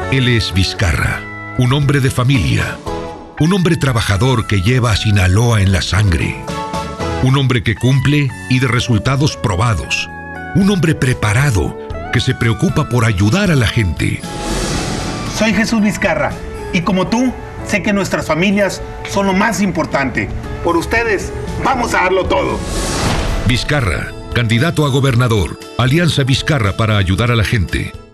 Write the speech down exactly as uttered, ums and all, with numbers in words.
Él es Vizcarra, un hombre de familia, un hombre trabajador que lleva a Sinaloa en la sangre, un hombre que cumple y de resultados probados, un hombre preparado que se preocupa por ayudar a la gente. Soy Jesús Vizcarra y como tú, sé que nuestras familias son lo más importante. Por ustedes, vamos a darlo todo. Vizcarra, candidato a gobernador. Alianza Vizcarra para ayudar a la gente.